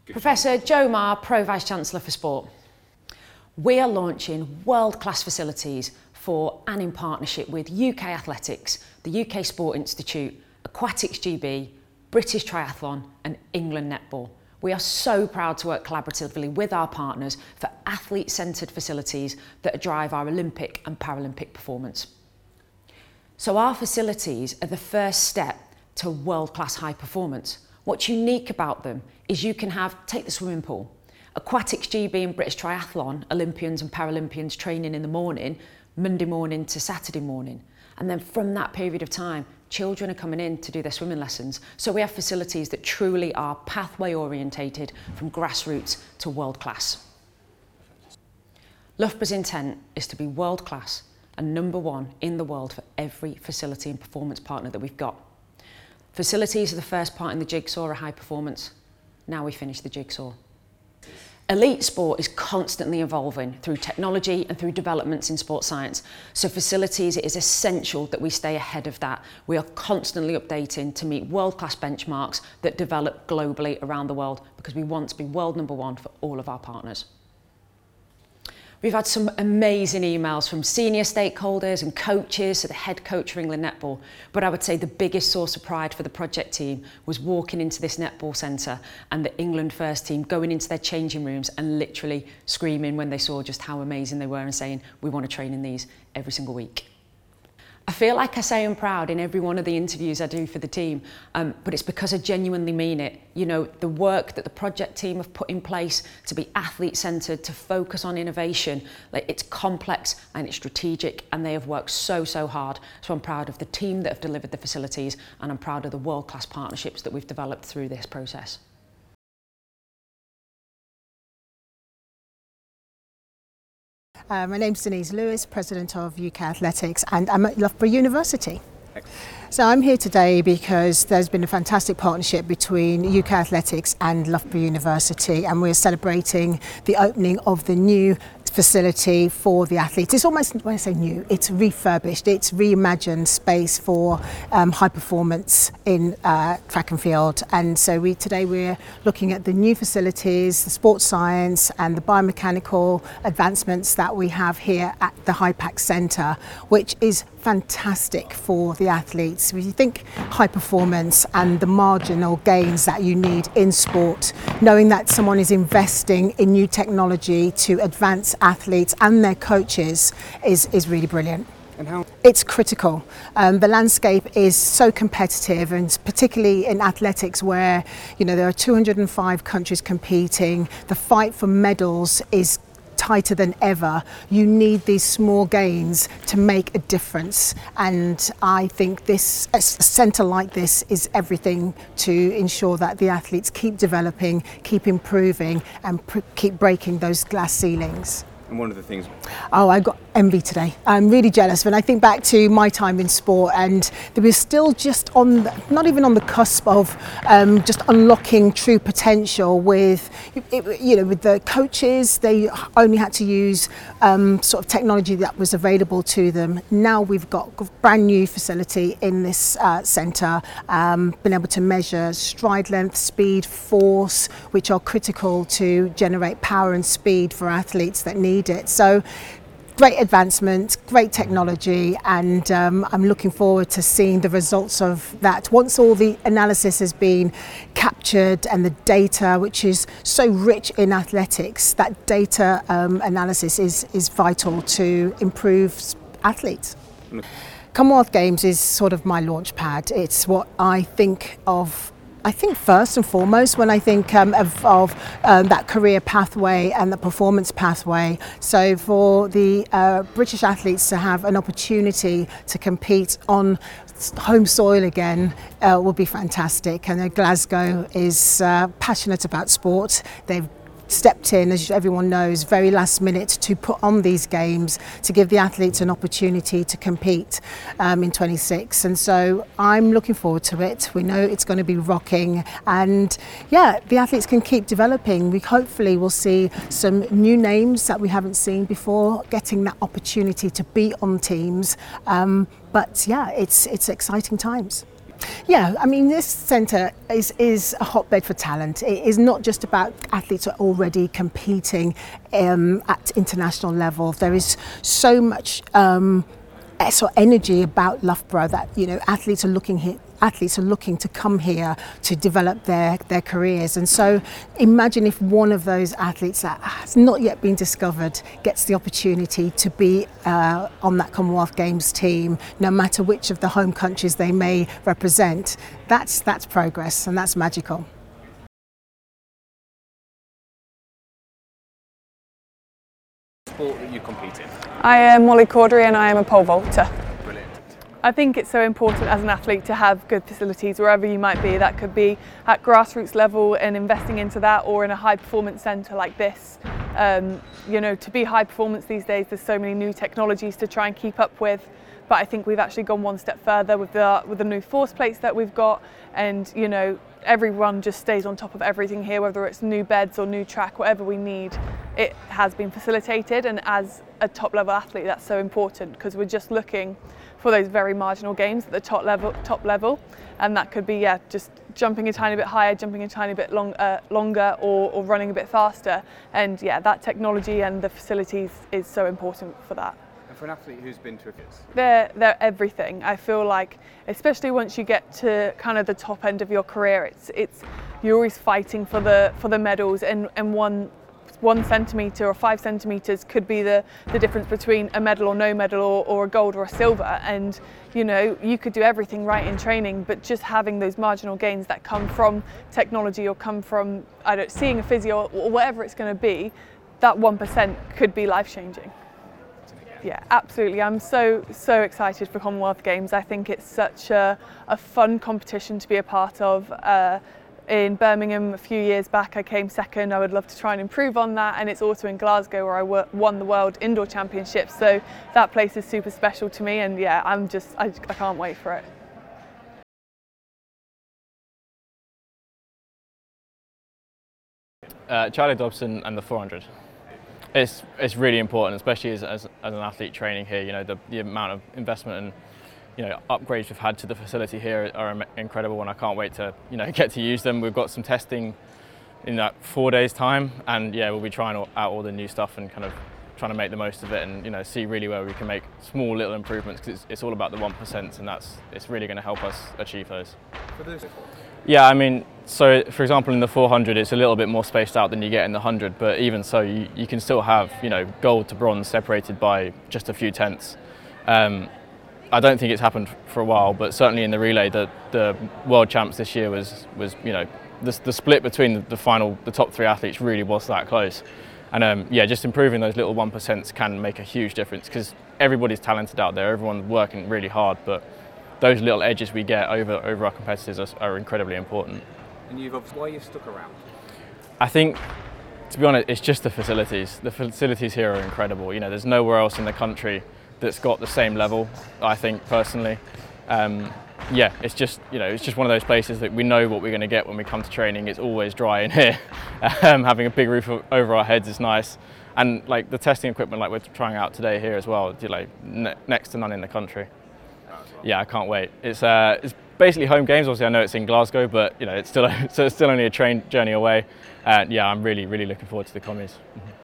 Professor Joe Marr, Pro Vice-Chancellor for Sport. We are launching world-class facilities for and in partnership with UK Athletics, the UK Sport Institute, Aquatics GB, British Triathlon and England Netball. We are so proud to work collaboratively with our partners for athlete-centred facilities that drive our Olympic and Paralympic performance. So our facilities are the first step to world-class high performance. What's unique about them is you can take the swimming pool, Aquatics GB and British Triathlon, Olympians and Paralympians training in the morning, Monday morning to Saturday morning. And then from that period of time, children are coming in to do their swimming lessons. So we have facilities that truly are pathway orientated from grassroots to world class. Loughborough's intent is to be world class and #1 in the world for every facility and performance partner that we've got. Facilities are the first part in the jigsaw of high performance. Now we finish the jigsaw. Elite sport is constantly evolving through technology and through developments in sports science. So facilities, it is essential that we stay ahead of that. We are constantly updating to meet world-class benchmarks that develop globally around the world because we want to be world #1 for all of our partners. We've had some amazing emails from senior stakeholders and coaches to the head coach for England Netball, but I would say the biggest source of pride for the project team was walking into this netball centre and the England first team going into their changing rooms and literally screaming when they saw just how amazing they were and saying, we want to train in these every single week. I feel like I say I'm proud in every one of the interviews I do for the team, but it's because I genuinely mean it. You know, the work that the project team have put in place to be athlete-centred, to focus on innovation, like it's complex and it's strategic and they have worked so hard. So I'm proud of the team that have delivered the facilities and I'm proud of the world-class partnerships that we've developed through this process. My name's Denise Lewis, President of UK Athletics, and I'm at Loughborough University. So I'm here today because there's been a fantastic partnership between UK Athletics and Loughborough University, and we're celebrating the opening of the new facility for the athletes. It's almost, when I say new, it's refurbished, it's reimagined space for high performance in track and field. And so today we're looking at the new facilities, the sports science and the biomechanical advancements that we have here at the HYPAC Centre, which is fantastic for the athletes. When you think high performance and the marginal gains that you need in sport, knowing that someone is investing in new technology to advance athletes and their coaches is really brilliant. And how? It's critical. The landscape is so competitive, and particularly in athletics where, you know, there are 205 countries competing. The fight for medals is tighter than ever. You need these small gains to make a difference, and I think a centre like this is everything to ensure that the athletes keep developing, keep improving and keep breaking those glass ceilings. And one of the things... Oh, I got envy today. I'm really jealous when I think back to my time in sport, and there was still just not even on the cusp of just unlocking true potential with, you know, with the coaches. They only had to use sort of technology that was available to them. Now we've got a brand new facility in this centre, been able to measure stride length, speed, force, which are critical to generate power and speed for athletes that need it. So great advancement, great technology, and I'm looking forward to seeing the results of that once all the analysis has been captured and the data, which is so rich in athletics. That data analysis is vital to improve athletes. Commonwealth Games is sort of my launch pad. It's what I think of. I think first and foremost when I think of that career pathway and the performance pathway. So for the British athletes to have an opportunity to compete on home soil again will be fantastic. And Glasgow is passionate about sport. They've stepped in, as everyone knows, very last minute to put on these games to give the athletes an opportunity to compete in 26, and so I'm looking forward to it. We know it's going to be rocking, and yeah, the athletes can keep developing. We hopefully will see some new names that we haven't seen before getting that opportunity to be on teams, but yeah, it's exciting times. Yeah, I mean, this centre is a hotbed for talent. It is not just about athletes who are already competing at international level. There is so much energy about Loughborough that, you know, athletes are looking to come here to develop their careers. And so imagine if one of those athletes that has not yet been discovered gets the opportunity to be on that Commonwealth Games team, no matter which of the home countries they may represent. That's progress, and that's magical. Sport that you compete in? I am Molly Cordery and I am a pole vaulter. Brilliant. I think it's so important as an athlete to have good facilities wherever you might be. That could be at grassroots level and investing into that, or in a high performance centre like this. You know, to be high performance these days, there's so many new technologies to try and keep up with. But I think we've actually gone one step further with the new force plates that we've got, and you know, everyone just stays on top of everything here, whether it's new beds or new track, whatever we need. It has been facilitated, and as a top level athlete that's so important, because we're just looking for those very marginal gains at the top level, and that could be just jumping a tiny bit higher, jumping a tiny bit longer, or running a bit faster. And that technology and the facilities is so important for that. And for an athlete who's been to this? They're everything. I feel like, especially once you get to kind of the top end of your career, it's you're always fighting for the medals, and one centimetre or 5 centimetres could be the difference between a medal or no medal, or a gold or a silver. And you know, you could do everything right in training, but just having those marginal gains that come from technology or come from seeing a physio or whatever it's going to be, that 1% could be life changing. Yeah, absolutely. I'm so excited for Commonwealth Games. I think it's such a fun competition to be a part of. In Birmingham a few years back I came second. I would love to try and improve on that, and it's also in Glasgow where I won the World Indoor Championships, so that place is super special to me, and I can't wait for it. Charlie Dobson and the 400. It's really important, especially as an athlete training here. You know, the amount of investment and upgrades we've had to the facility here are incredible, and I can't wait to get to use them. We've got some testing in that 4 days time, and we'll be trying out all the new stuff and kind of trying to make the most of it, and see really where we can make small little improvements, because it's all about the 1%, and it's really going to help us achieve those. Yeah, I mean, so for example in the 400 it's a little bit more spaced out than you get in the 100, but even so you can still have gold to bronze separated by just a few tenths. I don't think it's happened for a while, but certainly in the relay, the world champs this year was the split between the top 3 athletes really was that close. And just improving those little 1% can make a huge difference, because everybody's talented out there, everyone's working really hard, but those little edges we get over our competitors are incredibly important. And why you've stuck around? I think, to be honest, it's just the facilities. The facilities here are incredible. There's nowhere else in the country that's got the same level, I think, personally. It's just one of those places that we know what we're going to get when we come to training. It's always dry in here. Having a big roof over our heads is nice, and like the testing equipment like we're trying out today here as well, next to none in the country. Yeah, I can't wait. It's basically home games. Obviously I know it's in Glasgow, but it's still only a train journey away. I'm really looking forward to the commies.